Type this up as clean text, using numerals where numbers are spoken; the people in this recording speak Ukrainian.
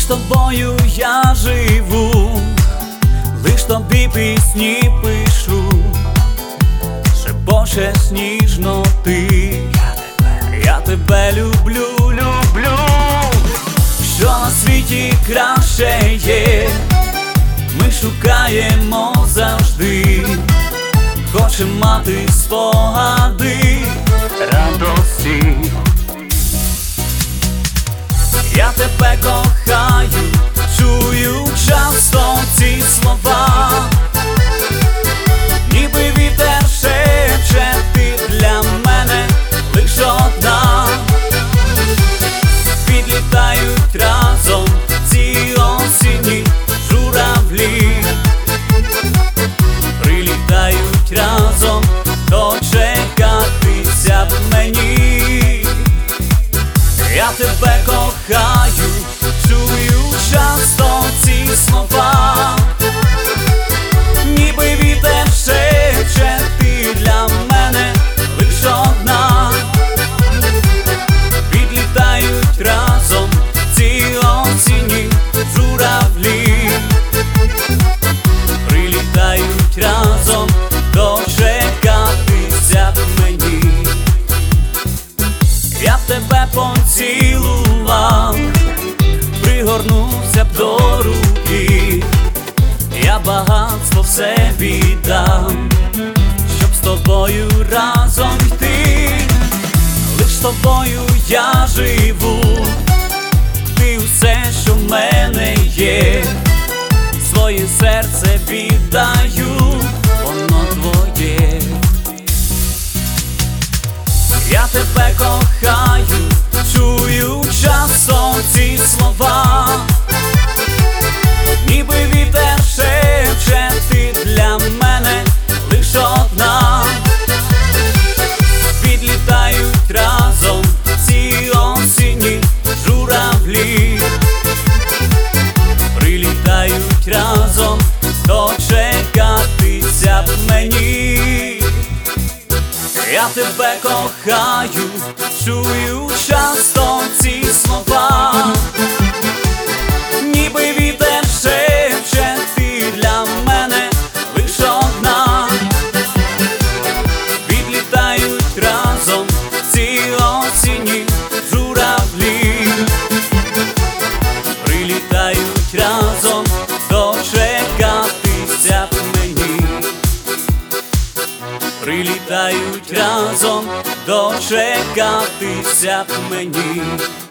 тобою я живу, лиш тобі пісні пишу, шепочеш ніжно ти, я тебе люблю, люблю. Що на світі краще є, ми шукаємо завжди, хочем мати спогади радості. Я тебе кохаю, чую часто ці слова, ніби вітер шепче, ти для мене лиш одна. Підлітають разом ці осінні журавлі, прилітають разом, дочекатися б мені. Я тебе кохаю, чую часто ці слова, ніби вітер шепче, ти для мене лиш одна. Підлітають разом ці осінні журавлі, прилітають разом, дочекатися б мені. Я б тебе поцілував, пригорнувся б до руки, я багатство все віддам, щоб з тобою разом йти. Лиш з тобою я живу, ти усе, що в мене є, своє серце віддаю, воно твоє. Я тебе кохаю, чую часто ці слова, ніби вітер шепче, ти для мене лиш одна. Підлітають разом ці осінні журавлі, прилітають разом, дочекатися б мені. Я тебе кохаю, чую часто ці слова, ніби вітер шепче, ти для мене лиш одна. Відлітають разом ці осінні журавлі, прилітають разом, дочекатися б мені. Прилітають разом, дочекатися б мені.